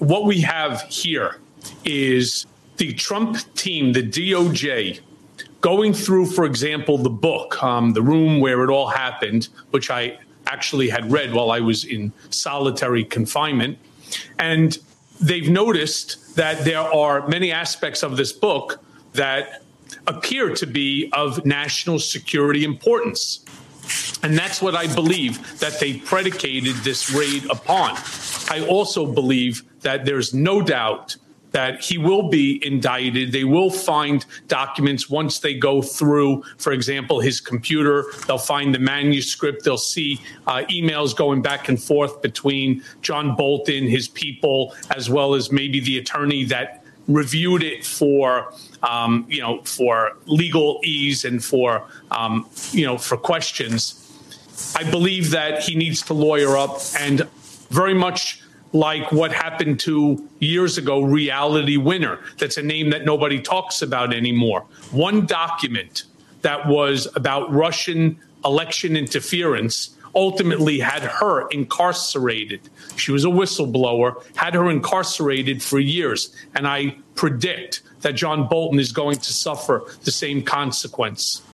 what we have here is the Trump team, the DOJ, going through, for example, the book, The Room Where It All Happened, which I actually had read while I was in solitary confinement. And they've noticed that there are many aspects of this book that appear to be of national security importance. And that's what I believe that they predicated this raid upon. I also believe that there's no doubt that he will be indicted. They will find documents once they go through, for example, his computer. They'll find the manuscript. They'll see emails going back and forth between John Bolton, his people, as well as maybe the attorney that reviewed it for, for legal ease and for questions. I believe that he needs to lawyer up, and very much like what happened 2 years ago, Reality Winner. That's a name that nobody talks about anymore. One document that was about Russian election interference ultimately had her incarcerated. She was a whistleblower, had her incarcerated for years. And I predict that John Bolton is going to suffer the same consequence.